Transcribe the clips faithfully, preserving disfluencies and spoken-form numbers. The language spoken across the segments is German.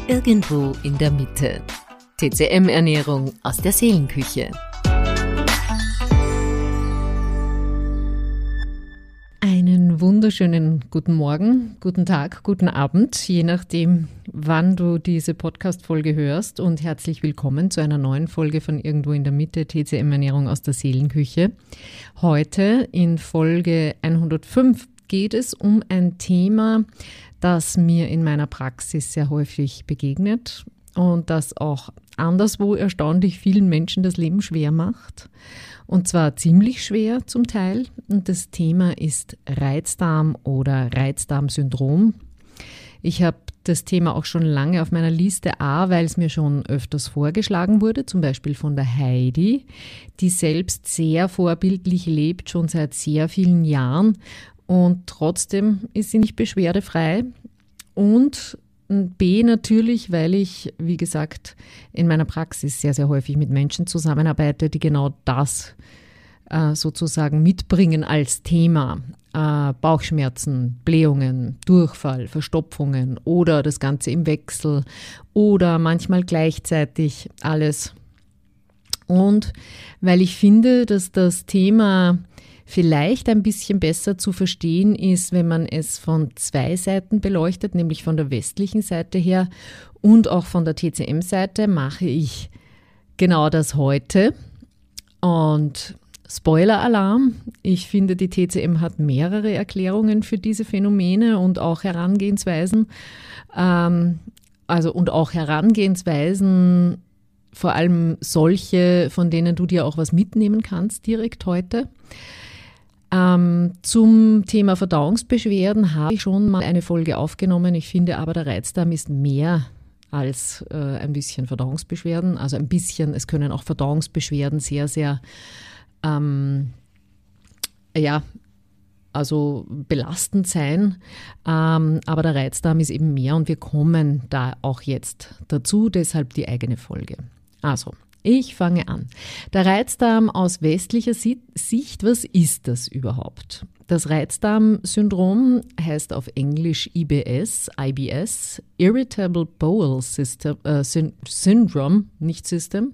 Irgendwo in der Mitte. T C M-Ernährung aus der Seelenküche. Einen wunderschönen guten Morgen, guten Tag, guten Abend, je nachdem, wann du diese Podcast-Folge hörst, und herzlich willkommen zu einer neuen Folge von Irgendwo in der Mitte, T C M-Ernährung aus der Seelenküche. Heute in Folge hundertfünf geht es um ein Thema, das mir in meiner Praxis sehr häufig begegnet und das auch anderswo erstaunlich vielen Menschen das Leben schwer macht. Und zwar ziemlich schwer zum Teil. Und das Thema ist Reizdarm oder Reizdarmsyndrom. Ich habe das Thema auch schon lange auf meiner Liste, A, weil es mir schon öfters vorgeschlagen wurde, zum Beispiel von der Heidi, die selbst sehr vorbildlich lebt, schon seit sehr vielen Jahren. Und trotzdem ist sie nicht beschwerdefrei. Und B, natürlich, weil ich, wie gesagt, in meiner Praxis sehr, sehr häufig mit Menschen zusammenarbeite, die genau das äh, sozusagen mitbringen als Thema. Äh, Bauchschmerzen, Blähungen, Durchfall, Verstopfungen oder das Ganze im Wechsel oder manchmal gleichzeitig alles. Und weil ich finde, dass das Thema vielleicht ein bisschen besser zu verstehen ist, wenn man es von zwei Seiten beleuchtet, nämlich von der westlichen Seite her und auch von der T C M-Seite, mache ich genau das heute. Und Spoiler-Alarm, ich finde, die T C M hat mehrere Erklärungen für diese Phänomene und auch Herangehensweisen. Ähm, also und auch Herangehensweisen, vor allem solche, von denen du dir auch was mitnehmen kannst direkt heute. Ähm, zum Thema Verdauungsbeschwerden habe ich schon mal eine Folge aufgenommen. Ich finde aber, der Reizdarm ist mehr als äh, ein bisschen Verdauungsbeschwerden. Also ein bisschen, es können auch Verdauungsbeschwerden sehr, sehr, ähm, ja, also belastend sein. Ähm, aber der Reizdarm ist eben mehr und wir kommen da auch jetzt dazu, deshalb die eigene Folge. Also, ich fange an. Der Reizdarm aus westlicher Sicht, was ist das überhaupt? Das Reizdarmsyndrom heißt auf Englisch I B S, I B S, Irritable Bowel System, äh, Syndrome, nicht System.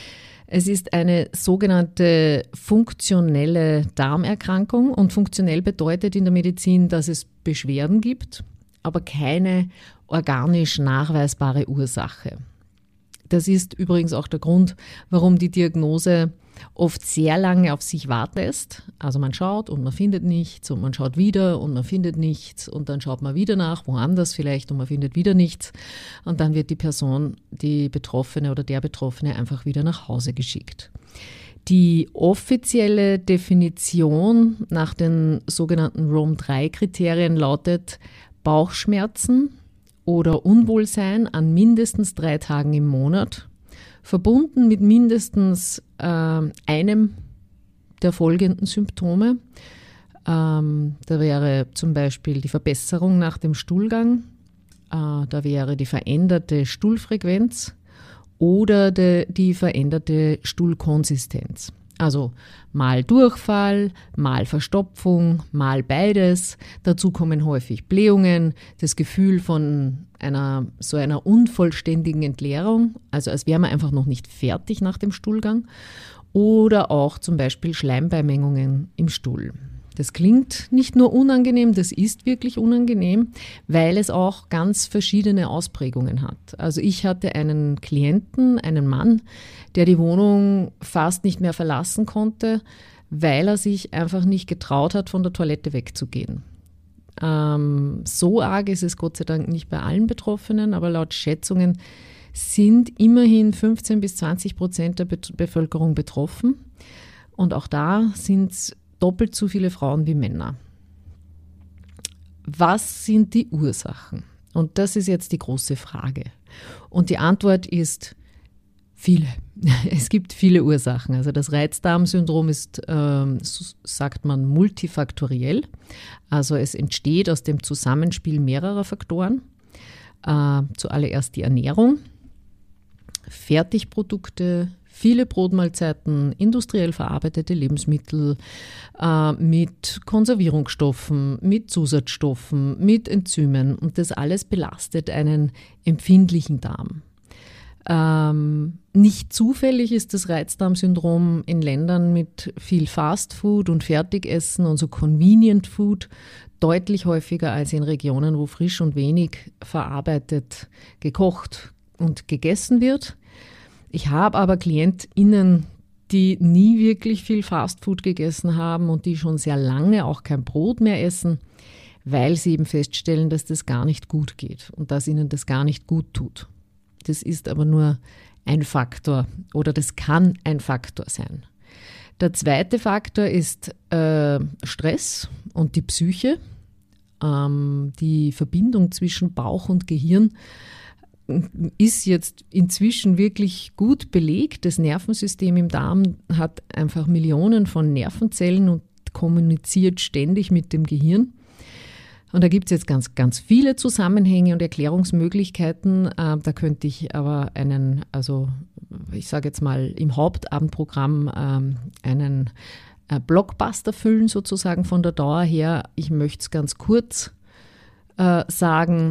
Es ist eine sogenannte funktionelle Darmerkrankung und funktionell bedeutet in der Medizin, dass es Beschwerden gibt, aber keine organisch nachweisbare Ursache. Das ist übrigens auch der Grund, warum die Diagnose oft sehr lange auf sich warten lässt. Also man schaut und man findet nichts und man schaut wieder und man findet nichts und dann schaut man wieder nach, woanders vielleicht, und man findet wieder nichts. Und dann wird die Person, die Betroffene oder der Betroffene einfach wieder nach Hause geschickt. Die offizielle Definition nach den sogenannten Rome drei Kriterien lautet Bauchschmerzen oder Unwohlsein an mindestens drei Tagen im Monat, verbunden mit mindestens äh, einem der folgenden Symptome. Ähm, da wäre zum Beispiel die Verbesserung nach dem Stuhlgang, äh, da wäre die veränderte Stuhlfrequenz oder de, die veränderte Stuhlkonsistenz. Also mal Durchfall, mal Verstopfung, mal beides. Dazu kommen häufig Blähungen, das Gefühl von einer so einer unvollständigen Entleerung, also als wäre man einfach noch nicht fertig nach dem Stuhlgang, oder auch zum Beispiel Schleimbeimengungen im Stuhl. Das klingt nicht nur unangenehm, das ist wirklich unangenehm, weil es auch ganz verschiedene Ausprägungen hat. Also ich hatte einen Klienten, einen Mann, der die Wohnung fast nicht mehr verlassen konnte, weil er sich einfach nicht getraut hat, von der Toilette wegzugehen. Ähm, so arg ist es Gott sei Dank nicht bei allen Betroffenen, aber laut Schätzungen sind immerhin fünfzehn bis zwanzig Prozent der Be- Bevölkerung betroffen. Und auch da sind es doppelt so viele Frauen wie Männer. Was sind die Ursachen? Und das ist jetzt die große Frage. Und die Antwort ist viele. Es gibt viele Ursachen. Also das Reizdarmsyndrom ist, ähm, sagt man, multifaktoriell. Also es entsteht aus dem Zusammenspiel mehrerer Faktoren. Äh, zuallererst die Ernährung, Fertigprodukte, viele Brotmahlzeiten, industriell verarbeitete Lebensmittel äh, mit Konservierungsstoffen, mit Zusatzstoffen, mit Enzymen und das alles belastet einen empfindlichen Darm. Ähm, nicht zufällig ist das Reizdarmsyndrom in Ländern mit viel Fastfood und Fertigessen und so Convenient Food deutlich häufiger als in Regionen, wo frisch und wenig verarbeitet, gekocht und gegessen wird. Ich habe aber KlientInnen, die nie wirklich viel Fastfood gegessen haben und die schon sehr lange auch kein Brot mehr essen, weil sie eben feststellen, dass das gar nicht gut geht und dass ihnen das gar nicht gut tut. Das ist aber nur ein Faktor oder das kann ein Faktor sein. Der zweite Faktor ist äh, Stress und die Psyche. Ähm, die Verbindung zwischen Bauch und Gehirn ist jetzt inzwischen wirklich gut belegt. Das Nervensystem im Darm hat einfach Millionen von Nervenzellen und kommuniziert ständig mit dem Gehirn. Und da gibt es jetzt ganz, ganz viele Zusammenhänge und Erklärungsmöglichkeiten. Äh, da könnte ich aber einen, also ich sage jetzt mal im Hauptabendprogramm ähm, einen äh, Blockbuster füllen sozusagen von der Dauer her. Ich möchte es ganz kurz äh, sagen,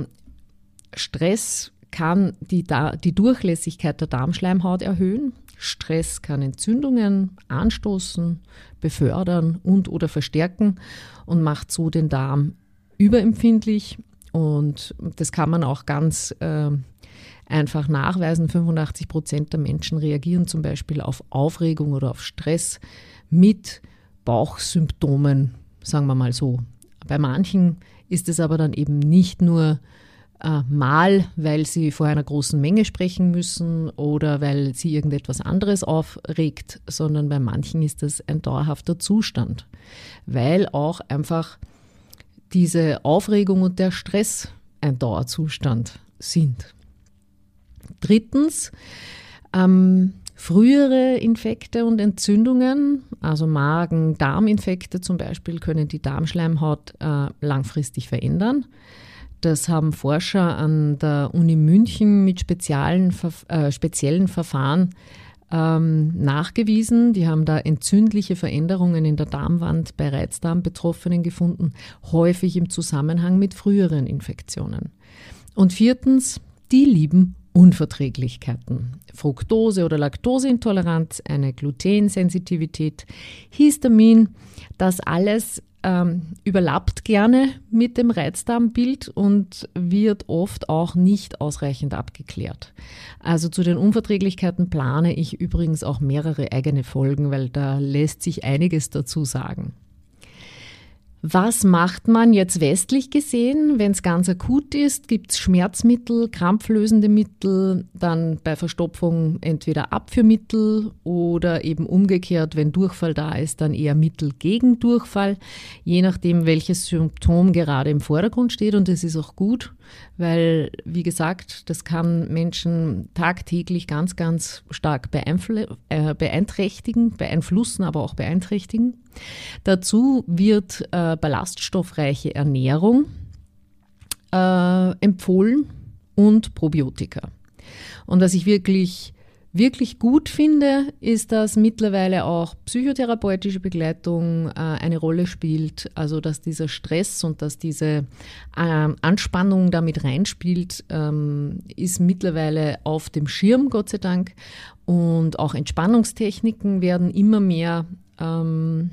Stress kann die, da- die Durchlässigkeit der Darmschleimhaut erhöhen. Stress kann Entzündungen anstoßen, befördern und oder verstärken und macht so den Darm überempfindlich und das kann man auch ganz äh, einfach nachweisen. fünfundachtzig Prozent der Menschen reagieren zum Beispiel auf Aufregung oder auf Stress mit Bauchsymptomen, sagen wir mal so. Bei manchen ist es aber dann eben nicht nur äh, mal, weil sie vor einer großen Menge sprechen müssen oder weil sie irgendetwas anderes aufregt, sondern bei manchen ist das ein dauerhafter Zustand, weil auch einfach diese Aufregung und der Stress ein Dauerzustand sind. Drittens, ähm, frühere Infekte und Entzündungen, also Magen-Darm-Infekte zum Beispiel, können die Darmschleimhaut äh, langfristig verändern. Das haben Forscher an der Uni München mit speziellen, äh, speziellen Verfahren Ähm, nachgewiesen. Die haben da entzündliche Veränderungen in der Darmwand bei Reizdarmbetroffenen gefunden, häufig im Zusammenhang mit früheren Infektionen. Und viertens, die lieben Unverträglichkeiten. Fructose- oder Laktoseintoleranz, eine Glutensensitivität, Histamin, das alles ähm, überlappt gerne mit dem Reizdarmbild und wird oft auch nicht ausreichend abgeklärt. Also zu den Unverträglichkeiten plane ich übrigens auch mehrere eigene Folgen, weil da lässt sich einiges dazu sagen. Was macht man jetzt westlich gesehen? Wenn es ganz akut ist, gibt es Schmerzmittel, krampflösende Mittel, dann bei Verstopfung entweder Abführmittel oder eben umgekehrt, wenn Durchfall da ist, dann eher Mittel gegen Durchfall, je nachdem, welches Symptom gerade im Vordergrund steht. Und das ist auch gut, weil, wie gesagt, das kann Menschen tagtäglich ganz, ganz stark beeinfl- äh, beeinträchtigen, beeinflussen, aber auch beeinträchtigen. Dazu wird äh, ballaststoffreiche Ernährung äh, empfohlen und Probiotika. Und was ich wirklich, wirklich gut finde, ist, dass mittlerweile auch psychotherapeutische Begleitung äh, eine Rolle spielt, also dass dieser Stress und dass diese äh, Anspannung damit reinspielt, ähm, ist mittlerweile auf dem Schirm, Gott sei Dank. Und auch Entspannungstechniken werden immer mehr ähm,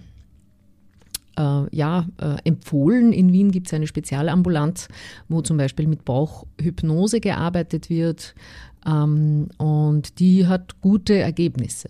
Äh, ja, äh, empfohlen. In Wien gibt es eine Spezialambulanz, wo zum Beispiel mit Bauchhypnose gearbeitet wird ähm, und die hat gute Ergebnisse.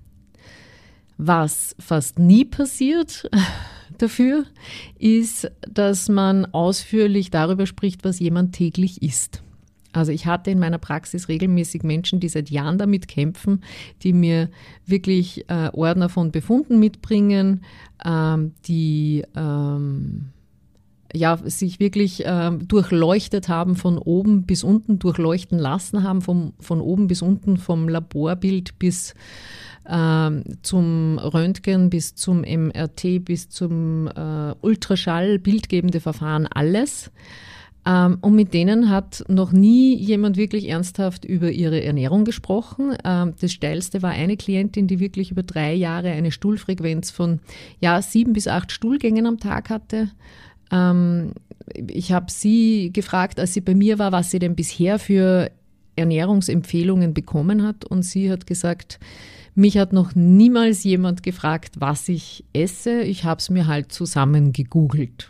Was fast nie passiert dafür, ist, dass man ausführlich darüber spricht, was jemand täglich isst. Also ich hatte in meiner Praxis regelmäßig Menschen, die seit Jahren damit kämpfen, die mir wirklich äh, Ordner von Befunden mitbringen, ähm, die ähm, ja, sich wirklich ähm, durchleuchtet haben, von oben bis unten durchleuchten lassen haben, vom, von oben bis unten, vom Laborbild bis ähm, zum Röntgen, bis zum M R T, bis zum äh, Ultraschall, bildgebende Verfahren, alles. Ähm, und mit denen hat noch nie jemand wirklich ernsthaft über ihre Ernährung gesprochen. Ähm, das Steilste war eine Klientin, die wirklich über drei Jahre eine Stuhlfrequenz von ja, sieben bis acht Stuhlgängen am Tag hatte. Ähm, ich habe sie gefragt, als sie bei mir war, was sie denn bisher für Ernährungsempfehlungen bekommen hat. Und sie hat gesagt, mich hat noch niemals jemand gefragt, was ich esse. Ich habe es mir halt zusammen gegoogelt.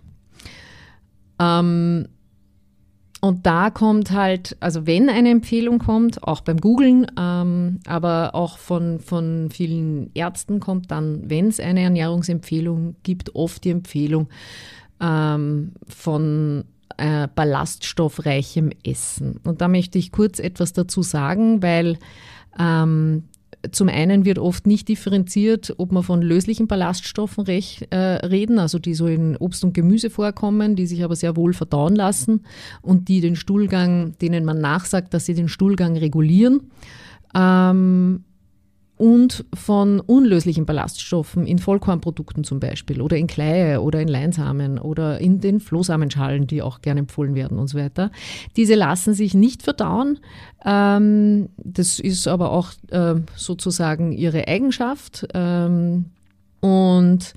Ähm, und da kommt halt, also wenn eine Empfehlung kommt, auch beim Googlen, ähm, aber auch von, von vielen Ärzten kommt dann, wenn es eine Ernährungsempfehlung gibt, oft die Empfehlung ähm, von äh, ballaststoffreichem Essen. Und da möchte ich kurz etwas dazu sagen, weil ähm, zum einen wird oft nicht differenziert, ob wir von löslichen Ballaststoffen rech, äh, reden, also die so in Obst und Gemüse vorkommen, die sich aber sehr wohl verdauen lassen und die den Stuhlgang, denen man nachsagt, dass sie den Stuhlgang regulieren. Ähm, und von unlöslichen Ballaststoffen in Vollkornprodukten zum Beispiel oder in Kleie oder in Leinsamen oder in den Flohsamenschalen, die auch gerne empfohlen werden und so weiter. Diese lassen sich nicht verdauen. Ähm, das ist aber auch äh, sozusagen ihre Eigenschaft. Ähm, und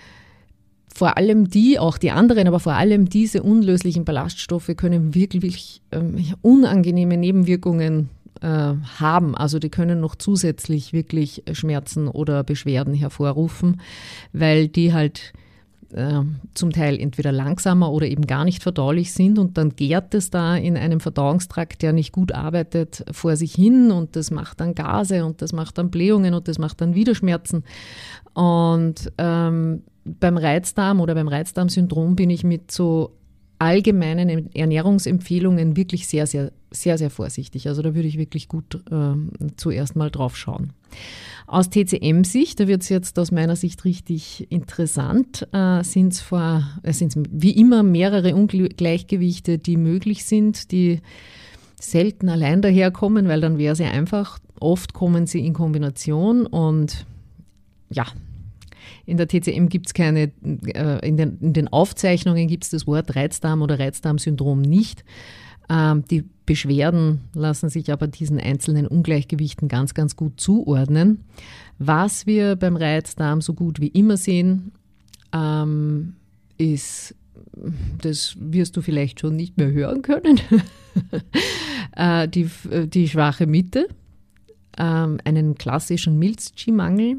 vor allem die, auch die anderen, aber vor allem diese unlöslichen Ballaststoffe können wirklich ähm, unangenehme Nebenwirkungen haben. Also die können noch zusätzlich wirklich Schmerzen oder Beschwerden hervorrufen, weil die halt äh, zum Teil entweder langsamer oder eben gar nicht verdaulich sind und dann gärt es da in einem Verdauungstrakt, der nicht gut arbeitet, vor sich hin und das macht dann Gase und das macht dann Blähungen und das macht dann wieder Schmerzen. Und ähm, beim Reizdarm oder beim Reizdarmsyndrom bin ich mit so allgemeinen Ernährungsempfehlungen wirklich sehr, sehr, sehr, sehr vorsichtig. Also da würde ich wirklich gut äh, zuerst mal drauf schauen. Aus T C M-Sicht, da wird es jetzt aus meiner Sicht richtig interessant, äh, sind es vor, äh, sind's wie immer mehrere Ungleichgewichte, die möglich sind, die selten allein daherkommen, weil dann wäre sie einfach. Oft kommen sie in Kombination und ja, in der T C M gibt es keine, äh, in, den, in den Aufzeichnungen gibt es das Wort Reizdarm oder Reizdarmsyndrom nicht. Ähm, die Beschwerden lassen sich aber diesen einzelnen Ungleichgewichten ganz, ganz gut zuordnen. Was wir beim Reizdarm so gut wie immer sehen, ähm, ist, das wirst du vielleicht schon nicht mehr hören können, äh, die, die schwache Mitte, ähm, einen klassischen Milz-Qi-Mangel.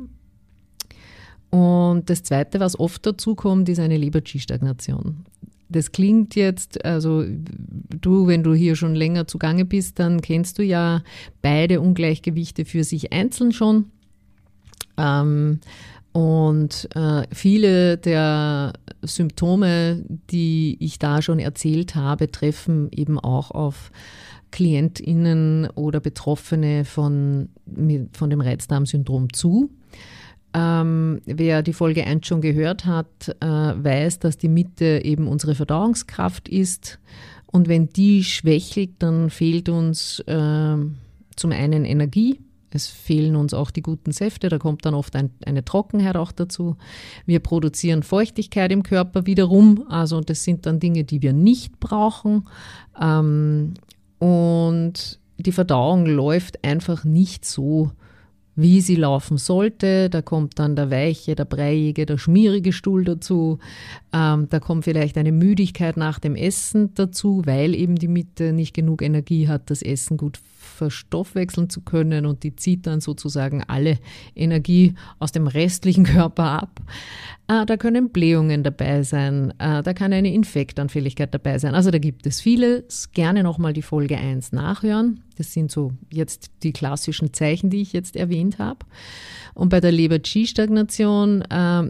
Und das Zweite, was oft dazu kommt, ist eine Leber-Qi-Stagnation. Das klingt jetzt, also du, wenn du hier schon länger zugange bist, dann kennst du ja beide Ungleichgewichte für sich einzeln schon. Ähm, und äh, viele der Symptome, die ich da schon erzählt habe, treffen eben auch auf KlientInnen oder Betroffene von, von dem Reizdarmsyndrom zu. Ähm, wer die Folge eins schon gehört hat, äh, weiß, dass die Mitte eben unsere Verdauungskraft ist. Und wenn die schwächelt, dann fehlt uns äh, zum einen Energie. Es fehlen uns auch die guten Säfte, da kommt dann oft ein, eine Trockenheit auch dazu. Wir produzieren Feuchtigkeit im Körper wiederum, also das sind dann Dinge, die wir nicht brauchen. Ähm, und die Verdauung läuft einfach nicht so, wie sie laufen sollte. Da kommt dann der weiche, der breiige, der schmierige Stuhl dazu. Ähm, da kommt vielleicht eine Müdigkeit nach dem Essen dazu, weil eben die Mitte nicht genug Energie hat, das Essen gut verstoffwechseln zu können und die zieht dann sozusagen alle Energie aus dem restlichen Körper ab. Äh, da können Blähungen dabei sein, äh, da kann eine Infektanfälligkeit dabei sein. Also da gibt es vieles. Gerne nochmal die Folge eins nachhören. Das sind so jetzt die klassischen Zeichen, die ich jetzt erwähnt habe. Und bei der Leber-Qi-Stagnation äh,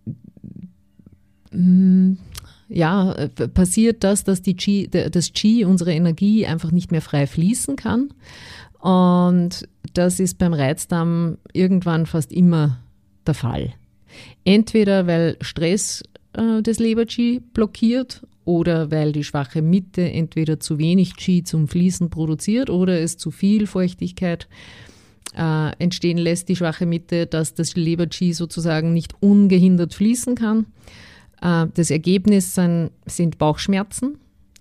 mh, ja, passiert das, dass die Qi, das Qi, unsere Energie, einfach nicht mehr frei fließen kann. Und das ist beim Reizdarm irgendwann fast immer der Fall. Entweder weil Stress äh, das Leber-Qi blockiert oder weil die schwache Mitte entweder zu wenig Qi zum Fließen produziert oder es zu viel Feuchtigkeit äh, entstehen lässt, die schwache Mitte, dass das Leber-Qi sozusagen nicht ungehindert fließen kann. Das Ergebnis sind, sind Bauchschmerzen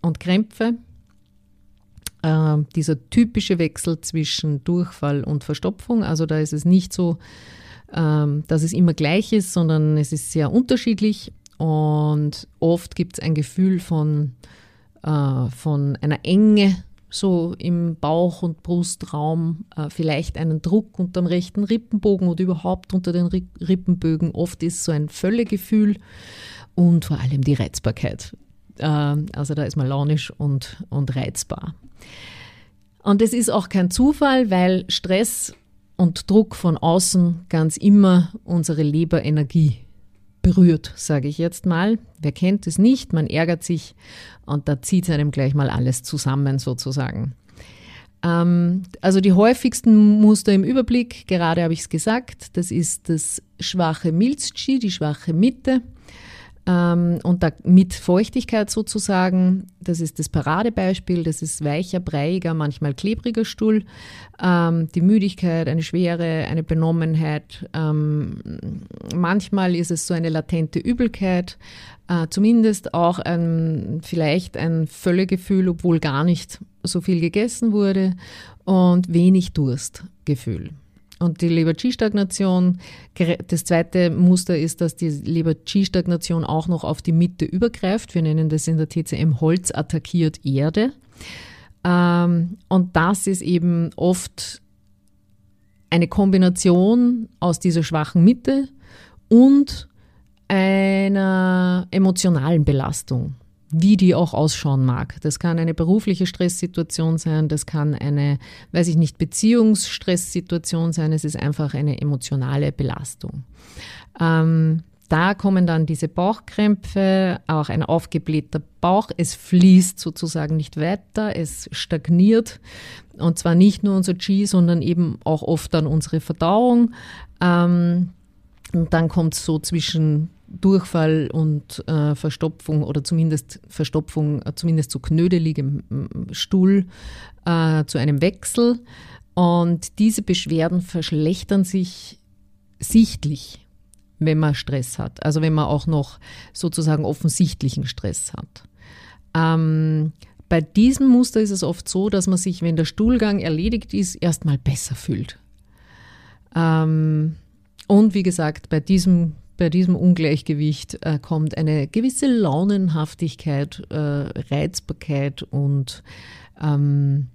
und Krämpfe. Äh, dieser typische Wechsel zwischen Durchfall und Verstopfung, also da ist es nicht so, äh, dass es immer gleich ist, sondern es ist sehr unterschiedlich und oft gibt es ein Gefühl von, äh, von einer Enge, so im Bauch- und Brustraum, äh, vielleicht einen Druck unterm rechten Rippenbogen oder überhaupt unter den Rippenbögen. Oft ist so ein Völlegefühl und vor allem die Reizbarkeit. Äh, also da ist man launisch und, und reizbar. Und es ist auch kein Zufall, weil Stress und Druck von außen ganz immer unsere Leberenergie berührt, sage ich jetzt mal. Wer kennt es nicht? Man ärgert sich und da zieht einem gleich mal alles zusammen sozusagen. Ähm, also die häufigsten Muster im Überblick, gerade habe ich es gesagt, das ist das schwache Milz-Qi, die schwache Mitte. Ähm, und da mit Feuchtigkeit sozusagen, das ist das Paradebeispiel, das ist weicher, breiiger, manchmal klebriger Stuhl, ähm, die Müdigkeit, eine Schwere, eine Benommenheit, ähm, manchmal ist es so eine latente Übelkeit, äh, zumindest auch ein, vielleicht ein Völlegefühl, obwohl gar nicht so viel gegessen wurde und wenig Durstgefühl. Und die Leber-Qi-Stagnation, das zweite Muster ist, dass die Leber-Qi-Stagnation auch noch auf die Mitte übergreift. Wir nennen das in der T C M Holz attackiert Erde. Und das ist eben oft eine Kombination aus dieser schwachen Mitte und einer emotionalen Belastung, wie die auch ausschauen mag. Das kann eine berufliche Stresssituation sein, das kann eine, weiß ich nicht, Beziehungsstresssituation sein, es ist einfach eine emotionale Belastung. Ähm, da kommen dann diese Bauchkrämpfe, auch ein aufgeblähter Bauch, es fließt sozusagen nicht weiter, es stagniert und zwar nicht nur unser Qi, sondern eben auch oft dann unsere Verdauung. Ähm, und dann kommt es so zwischen Durchfall und äh, Verstopfung oder zumindest Verstopfung, äh, zumindest zu knödeligem Stuhl, äh, zu einem Wechsel. Und diese Beschwerden verschlechtern sich sichtlich, wenn man Stress hat. Also wenn man auch noch sozusagen offensichtlichen Stress hat. Ähm, bei diesem Muster ist es oft so, dass man sich, wenn der Stuhlgang erledigt ist, erstmal besser fühlt. Ähm, und wie gesagt, bei diesem Bei diesem Ungleichgewicht äh, kommt eine gewisse Launenhaftigkeit, äh, Reizbarkeit und ähm,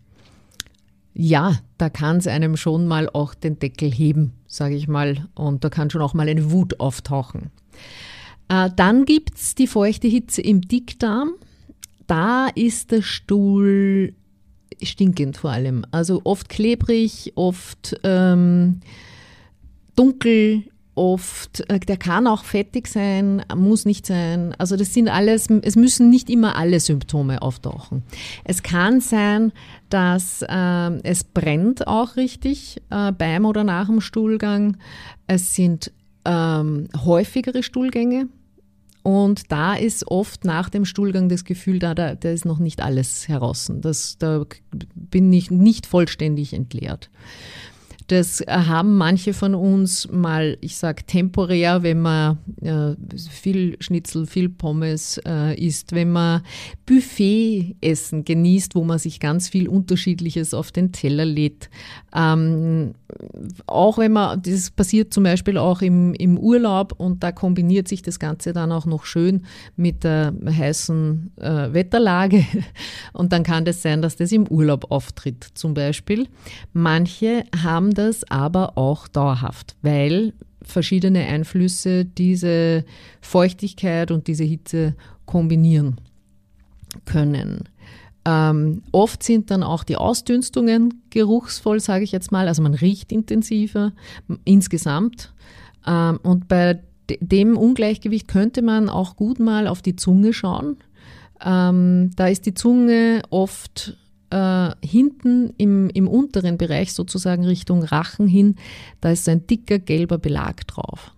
ja, da kann es einem schon mal auch den Deckel heben, sage ich mal, und da kann schon auch mal eine Wut auftauchen. Äh, dann gibt es die feuchte Hitze im Dickdarm. Da ist der Stuhl stinkend vor allem, also oft klebrig, oft ähm, dunkel, oft, der kann auch fettig sein, muss nicht sein. Also das sind alles, es müssen nicht immer alle Symptome auftauchen. Es kann sein, dass äh, es brennt auch richtig äh, beim oder nach dem Stuhlgang. Es sind ähm, häufigere Stuhlgänge und da ist oft nach dem Stuhlgang das Gefühl, da, da, da ist noch nicht alles heraus. Das, da bin ich nicht vollständig entleert. Das haben manche von uns mal, ich sage temporär, wenn man äh, viel Schnitzel, viel Pommes äh, isst, wenn man Buffet-Essen genießt, wo man sich ganz viel Unterschiedliches auf den Teller lädt. Ähm, auch wenn man, das passiert zum Beispiel auch im, im Urlaub und da kombiniert sich das Ganze dann auch noch schön mit der heißen äh, Wetterlage und dann kann das sein, dass das im Urlaub auftritt zum Beispiel. Manche haben das aber auch dauerhaft, weil verschiedene Einflüsse diese Feuchtigkeit und diese Hitze kombinieren können. Ähm, oft sind dann auch die Ausdünstungen geruchsvoll, sage ich jetzt mal, also man riecht intensiver insgesamt. Ähm, und bei de- dem Ungleichgewicht könnte man auch gut mal auf die Zunge schauen. Ähm, da ist die Zunge oft äh, hinten im, im unteren Bereich, sozusagen Richtung Rachen hin, da ist so ein dicker gelber Belag drauf.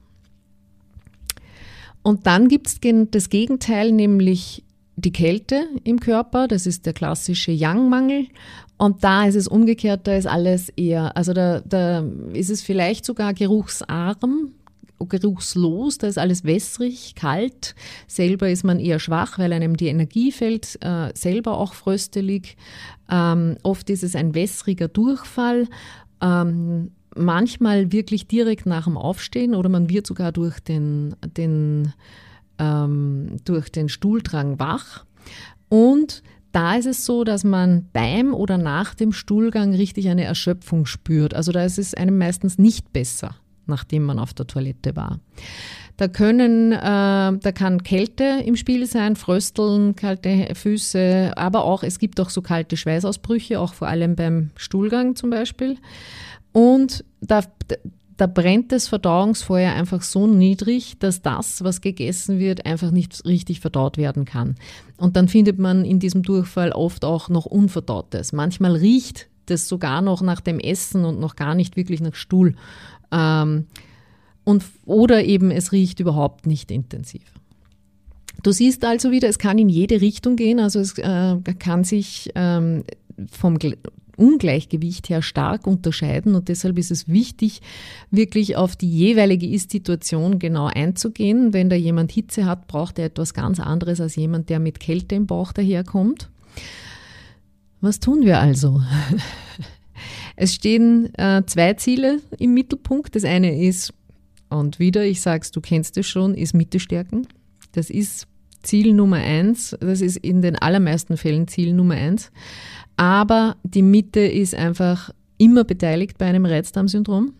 Und dann gibt es das Gegenteil, nämlich die Kälte im Körper, das ist der klassische Yang-Mangel. Und da ist es umgekehrt, da ist alles eher, also da, da ist es vielleicht sogar geruchsarm geruchslos, da ist alles wässrig, kalt. Selber ist man eher schwach, weil einem die Energie fehlt, äh, selber auch fröstelig. Ähm, oft ist es ein wässriger Durchfall. Ähm, manchmal wirklich direkt nach dem Aufstehen oder man wird sogar durch den, den, ähm, durch den Stuhldrang wach. Und da ist es so, dass man beim oder nach dem Stuhlgang richtig eine Erschöpfung spürt. Also da ist es einem meistens nicht besser, nachdem man auf der Toilette war. Da können, äh, da kann Kälte im Spiel sein, Frösteln, kalte Füße, aber auch, es gibt auch so kalte Schweißausbrüche, auch vor allem beim Stuhlgang zum Beispiel. Und da, da brennt das Verdauungsfeuer einfach so niedrig, dass das, was gegessen wird, einfach nicht richtig verdaut werden kann. Und dann findet man in diesem Durchfall oft auch noch Unverdautes. Manchmal riecht das sogar noch nach dem Essen und noch gar nicht wirklich nach Stuhl. Ähm, und, oder eben es riecht überhaupt nicht intensiv. Du siehst also wieder, es kann in jede Richtung gehen. Also es äh, kann sich ähm, vom Ungleichgewicht her stark unterscheiden und deshalb ist es wichtig, wirklich auf die jeweilige Ist-Situation genau einzugehen. Wenn da jemand Hitze hat, braucht er etwas ganz anderes als jemand, der mit Kälte im Bauch daherkommt. Was tun wir also? Es stehen äh, zwei Ziele im Mittelpunkt. Das eine ist, und wieder, ich sage es, du kennst es schon, ist Mitte stärken. Das ist Ziel Nummer eins. Das ist in den allermeisten Fällen Ziel Nummer eins. Aber die Mitte ist einfach immer beteiligt bei einem Reizdarmsyndrom.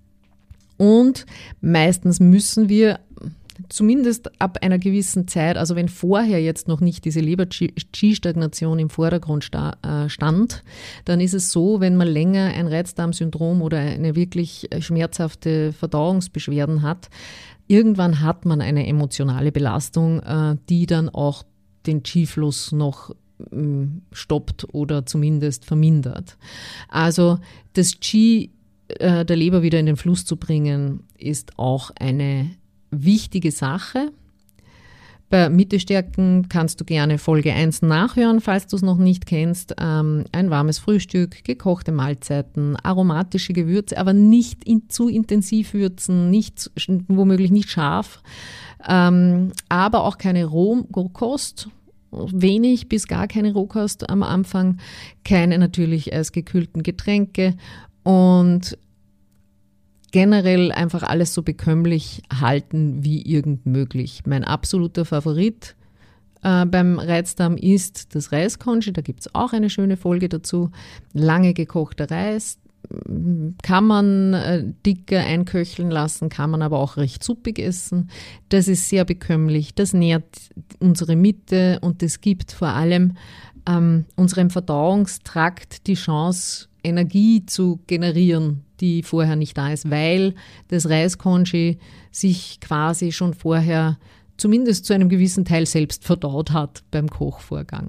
Und meistens müssen wir zumindest ab einer gewissen Zeit, also wenn vorher jetzt noch nicht diese Leber-Qi-Stagnation im Vordergrund stand, dann ist es so, wenn man länger ein Reizdarmsyndrom oder eine wirklich schmerzhafte Verdauungsbeschwerden hat, irgendwann hat man eine emotionale Belastung, die dann auch den Qi-Fluss noch stoppt oder zumindest vermindert. Also das Qi äh, der Leber wieder in den Fluss zu bringen, ist auch eine wichtige Sache. Bei Mitte stärken kannst du gerne Folge eins nachhören, falls du es noch nicht kennst. Ähm, ein warmes Frühstück, gekochte Mahlzeiten, aromatische Gewürze, aber nicht in, zu intensiv würzen, nicht, womöglich nicht scharf, ähm, aber auch keine Rohkost. Wenig bis gar keine Rohkost am Anfang, keine natürlich eisgekühlten Getränke und generell einfach alles so bekömmlich halten wie irgend möglich. Mein absoluter Favorit äh, beim Reizdarm ist das Reiscongee, da gibt es auch eine schöne Folge dazu. Lange gekochter Reis, kann man äh, dicker einköcheln lassen, kann man aber auch recht suppig essen. Das ist sehr bekömmlich, das nährt unsere Mitte und das gibt vor allem ähm, unserem Verdauungstrakt die Chance, Energie zu generieren, die vorher nicht da ist, weil das Reiscongee sich quasi schon vorher zumindest zu einem gewissen Teil selbst verdaut hat beim Kochvorgang.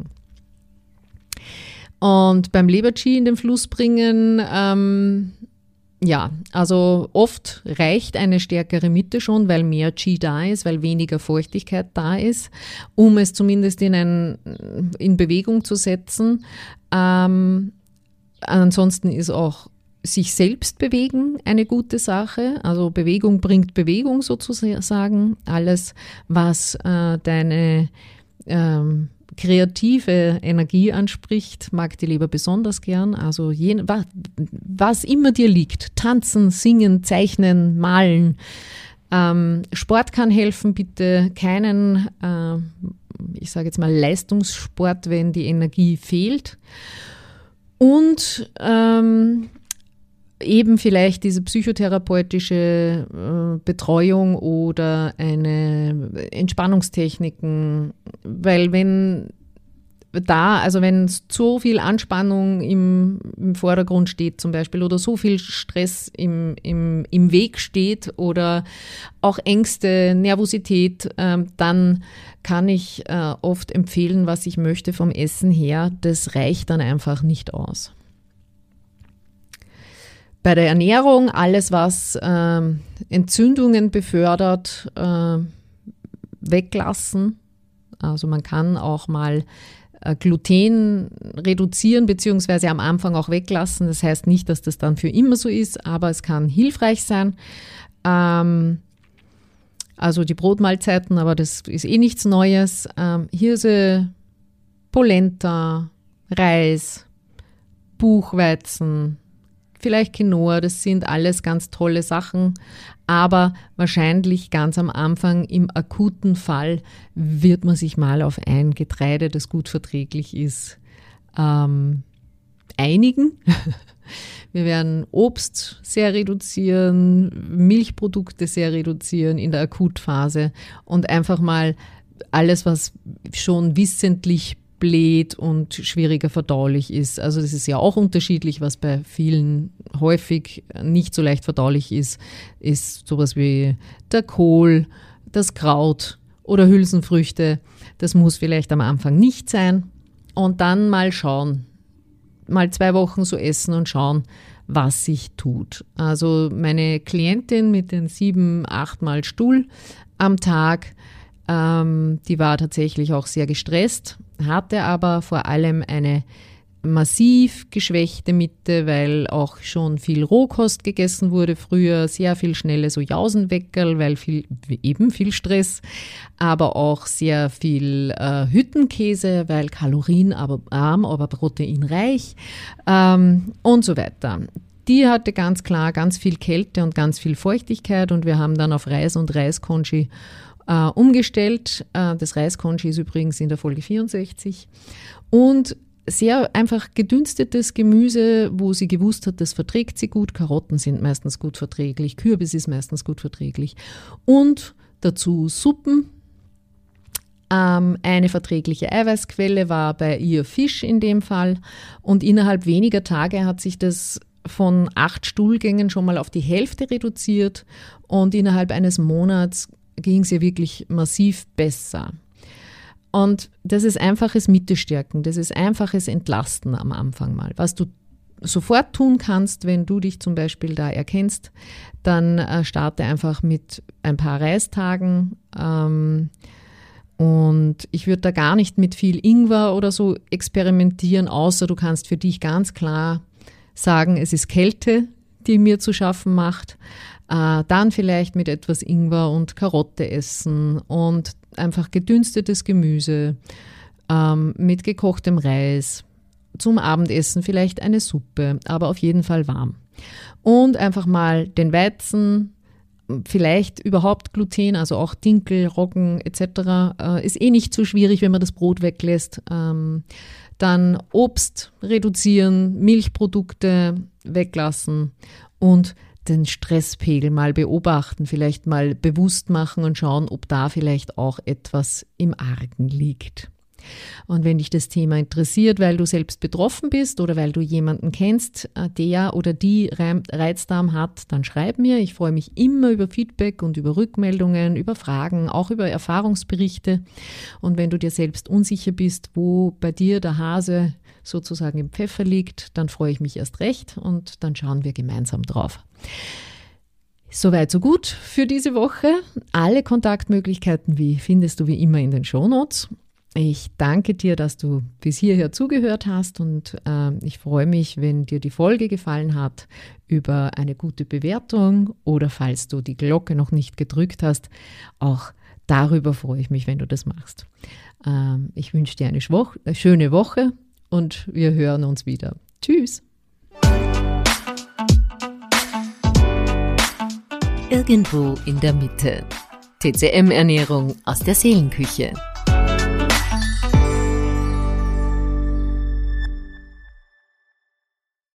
Und beim Leber-Qi in den Fluss bringen, ähm, ja, also oft reicht eine stärkere Mitte schon, weil mehr Qi da ist, weil weniger Feuchtigkeit da ist, um es zumindest in, ein, in Bewegung zu setzen. Ähm, ansonsten ist auch sich selbst bewegen eine gute Sache. Also Bewegung bringt Bewegung sozusagen. Alles, was äh, deine ähm, kreative Energie anspricht, mag die Leber besonders gern. Also je, was, was immer dir liegt, tanzen, singen, zeichnen, malen. Ähm, Sport kann helfen, bitte keinen, äh, ich sage jetzt mal Leistungssport, wenn die Energie fehlt. Und ähm, eben vielleicht diese psychotherapeutische äh, Betreuung oder eine Entspannungstechniken, weil wenn da, also wenn so viel Anspannung im, im Vordergrund steht zum Beispiel oder so viel Stress im, im, im Weg steht oder auch Ängste, Nervosität, äh, dann kann ich äh, oft empfehlen, was ich möchte vom Essen her, das reicht dann einfach nicht aus. Bei der Ernährung, alles was äh, Entzündungen befördert, äh, weglassen. Also man kann auch mal äh, Gluten reduzieren beziehungsweise am Anfang auch weglassen. Das heißt nicht, dass das dann für immer so ist, aber es kann hilfreich sein. Ähm, Also die Brotmahlzeiten, aber das ist eh nichts Neues. Ähm, Hirse, Polenta, Reis, Buchweizen, vielleicht Quinoa, das sind alles ganz tolle Sachen, aber wahrscheinlich ganz am Anfang im akuten Fall wird man sich mal auf ein Getreide, das gut verträglich ist, ähm, einigen. Wir werden Obst sehr reduzieren, Milchprodukte sehr reduzieren in der Akutphase und einfach mal alles, was schon wissentlich bläht und schwieriger verdaulich ist. Also das ist ja auch unterschiedlich, was bei vielen häufig nicht so leicht verdaulich ist, ist sowas wie der Kohl, das Kraut oder Hülsenfrüchte. Das muss vielleicht am Anfang nicht sein. Und dann mal schauen, mal zwei Wochen so essen und schauen, was sich tut. Also meine Klientin mit den sieben, acht Mal Stuhl am Tag, ähm, die war tatsächlich auch sehr gestresst, hatte aber vor allem eine massiv geschwächte Mitte, weil auch schon viel Rohkost gegessen wurde früher, sehr viel schnelle so Jausenweckerl, weil viel, eben viel Stress, aber auch sehr viel äh, Hüttenkäse, weil kalorienarm, aber proteinreich ähm, und so weiter. Die hatte ganz klar ganz viel Kälte und ganz viel Feuchtigkeit und wir haben dann auf Reis und Reiskonchi äh, umgestellt. Äh, das Reiskonchi ist übrigens in der Folge vierundsechzig und sehr einfach gedünstetes Gemüse, wo sie gewusst hat, das verträgt sie gut. Karotten sind meistens gut verträglich, Kürbis ist meistens gut verträglich. Und dazu Suppen. Ähm, eine verträgliche Eiweißquelle war bei ihr Fisch in dem Fall. Und innerhalb weniger Tage hat sich das von acht Stuhlgängen schon mal auf die Hälfte reduziert. Und innerhalb eines Monats ging es ihr wirklich massiv besser. Und das ist einfaches Mittestärken, das ist einfaches Entlasten am Anfang mal. Was du sofort tun kannst, wenn du dich zum Beispiel da erkennst, dann äh, starte einfach mit ein paar Reistagen. Ähm, und ich würde da gar nicht mit viel Ingwer oder so experimentieren, außer du kannst für dich ganz klar sagen, es ist Kälte, die mir zu schaffen macht. Äh, dann vielleicht mit etwas Ingwer und Karotte essen und einfach gedünstetes Gemüse ähm, mit gekochtem Reis. Zum Abendessen vielleicht eine Suppe, aber auf jeden Fall warm. Und einfach mal den Weizen, vielleicht überhaupt Gluten, also auch Dinkel, Roggen et cetera. Äh, ist eh nicht so schwierig, wenn man das Brot weglässt. Ähm, dann Obst reduzieren, Milchprodukte weglassen und den Stresspegel mal beobachten, vielleicht mal bewusst machen und schauen, ob da vielleicht auch etwas im Argen liegt. Und wenn dich das Thema interessiert, weil du selbst betroffen bist oder weil du jemanden kennst, der oder die Reizdarm hat, dann schreib mir. Ich freue mich immer über Feedback und über Rückmeldungen, über Fragen, auch über Erfahrungsberichte. Und wenn du dir selbst unsicher bist, wo bei dir der Hase sozusagen im Pfeffer liegt, dann freue ich mich erst recht und dann schauen wir gemeinsam drauf. Soweit, so gut für diese Woche. Alle Kontaktmöglichkeiten wie findest du wie immer in den Shownotes. Ich danke dir, dass du bis hierher zugehört hast und äh, ich freue mich, wenn dir die Folge gefallen hat, über eine gute Bewertung oder falls du die Glocke noch nicht gedrückt hast, auch darüber freue ich mich, wenn du das machst. Ähm, ich wünsche dir eine, Schwo- eine schöne Woche und wir hören uns wieder. Tschüss! Irgendwo in der Mitte. T C M-Ernährung aus der Seelenküche.